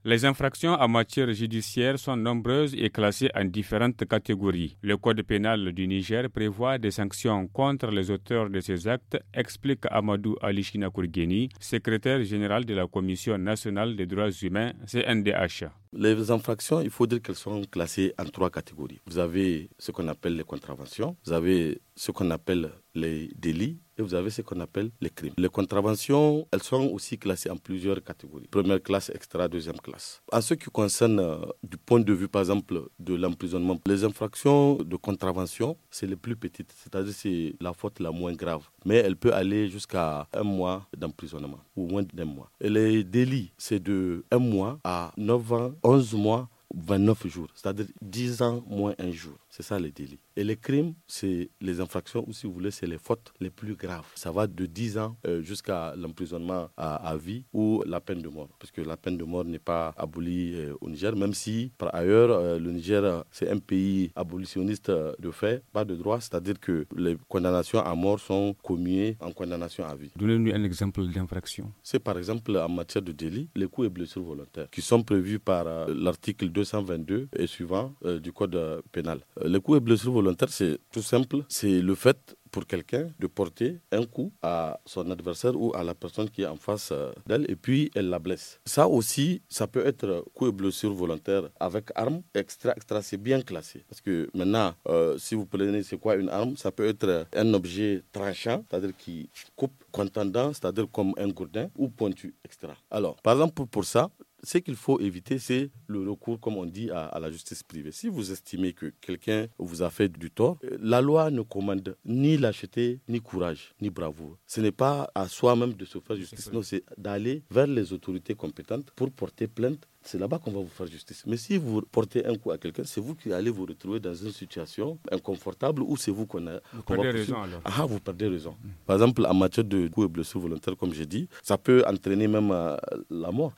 Les infractions en matière judiciaire sont nombreuses et classées en différentes catégories. Le Code pénal du Niger prévoit des sanctions contre les auteurs de ces actes, explique Amadou Alishina Kourgueni, secrétaire général de la Commission nationale des droits humains, CNDH. Les infractions, il faut dire qu'elles sont classées en 3 catégories. Vous avez ce qu'on appelle les contraventions, vous avez ce qu'on appelle les délits et vous avez ce qu'on appelle les crimes. Les contraventions, elles sont aussi classées en plusieurs catégories. Première classe, extra, deuxième classe. En ce qui concerne du point de vue, par exemple, de l'emprisonnement, les infractions de contravention, c'est les plus petites, c'est-à-dire c'est la faute la moins grave. Mais elle peut aller jusqu'à 1 mois d'emprisonnement ou moins d'1 mois. Et les délits, c'est de 1 mois à 9 ans, 11 mois, 29 jours, c'est-à-dire 10 ans moins 1 jour. C'est ça les délits. Et les crimes, c'est les infractions, ou si vous voulez, c'est les fautes les plus graves. Ça va de 10 ans jusqu'à l'emprisonnement à vie ou la peine de mort. Parce que la peine de mort n'est pas abolie au Niger, même si, par ailleurs, le Niger, c'est un pays abolitionniste de fait, pas de droit. C'est-à-dire que les condamnations à mort sont commuées en condamnation à vie. Donnez-nous un exemple d'infraction. C'est par exemple en matière de délit, les coups et blessures volontaires, qui sont prévus par l'article 222 et suivant du Code pénal. Les coups et blessures volontaires, c'est tout simple, c'est le fait pour quelqu'un de porter un coup à son adversaire ou à la personne qui est en face d'elle et puis elle la blesse. Ça aussi, ça peut être coup et blessure volontaire avec arme, extra, c'est bien classé. Parce que maintenant, si vous prenez c'est quoi une arme, ça peut être un objet tranchant, c'est-à-dire qui coupe, contendant, c'est-à-dire comme un gourdin ou pointu, etc. Alors, par exemple, pour ça, ce qu'il faut éviter, c'est le recours, comme on dit, à la justice privée. Si vous estimez que quelqu'un vous a fait du tort, la loi ne commande ni lâcheté, ni courage, ni bravoure. Ce n'est pas à soi-même de se faire justice, non, c'est d'aller vers les autorités compétentes pour porter plainte. C'est là-bas qu'on va vous faire justice. Mais si vous portez un coup à quelqu'un, c'est vous qui allez vous retrouver dans une situation inconfortable ou c'est vous qu'on a... Vous perdez raison alors. Ah, vous perdez raison. Par exemple, en matière de coups et blessures volontaires, comme j'ai dit, ça peut entraîner même la mort.